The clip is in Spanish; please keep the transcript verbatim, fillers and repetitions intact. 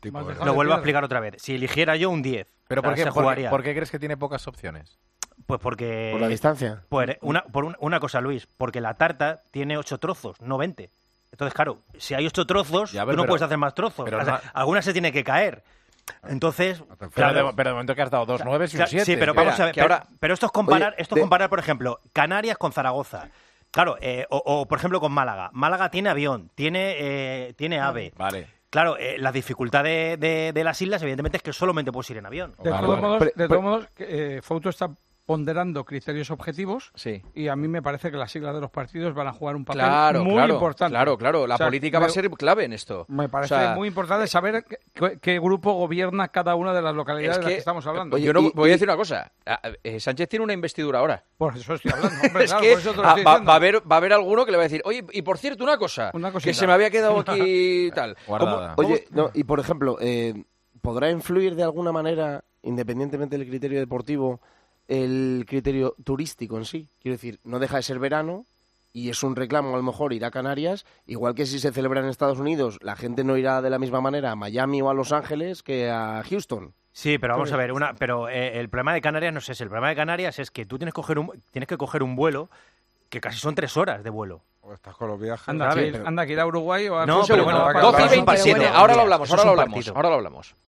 Tipo, Lo vuelvo a explicar otra vez. Si eligiera yo un diez, ¿Pero por qué, se por, jugaría. qué, ¿por qué crees que tiene pocas opciones? Pues porque... ¿Por la distancia? Pues una, por un- una cosa, Luis, porque la tarta tiene ocho trozos, no veinte. Entonces, claro, si hay ocho trozos, Ya, a ver, tú no pero- puedes hacer más trozos. pero O sea, no- alguna se tiene que caer. Entonces, Pero, claro, de, pero de momento que has dado dos nueve y un Claro, siete. sí, pero Espera, vamos a ver. que Pero, ahora- pero esto es comparar, Oye, esto es de- comparar, por ejemplo, Canarias con Zaragoza. Claro, eh, o, o, por ejemplo con Málaga. Málaga tiene avión, tiene, eh, tiene AVE. Vale. Claro, eh, la dificultad de, de- de las islas, evidentemente, es que solamente puedes ir en avión. De Vale, todos vale. modos, Pre- de pre- todos modos que, eh, Fouto está ponderando criterios objetivos Sí. y a mí me parece que las siglas de los partidos van a jugar un papel Claro, muy claro, importante. claro, claro. La O sea, política me- va a ser clave en esto. Me parece O sea, muy importante saber qué, qué- qué grupo gobierna cada una de las localidades Es de las que- que estamos hablando. Oye, Yo no, y- voy a y- decir una cosa. Ah, eh, Sánchez tiene una investidura ahora. Por eso estoy hablando. Hombre, Es claro, que por eso te lo ah, estoy va, diciendo. va a haber, va a haber alguno que le va a decir, oye, y por cierto, una cosa, Una que cosita. se me había quedado aquí y tal. Guardada. ¿Cómo- Oye, no, y por ejemplo, eh, ¿podrá influir de alguna manera, independientemente del criterio deportivo, el criterio turístico en sí? Quiero decir, no deja de ser verano y es un reclamo a lo mejor ir a Canarias, igual que si se celebra en Estados Unidos, la gente no irá de la misma manera a Miami o a Los Ángeles que a Houston. Sí, pero vamos a ver, una, pero eh, el problema de Canarias no es ese. El problema de Canarias es que tú tienes que coger un, tienes que coger un vuelo que casi son tres horas de vuelo. O estás con los viajes. Anda, ¿sabes? que, anda que ir a Uruguay o a... No, Un pero segundo, bueno, para- doce y para- veintisiete, Pero bueno, ahora lo día, hablamos, eso ahora es lo un hablamos, partido. ahora lo hablamos.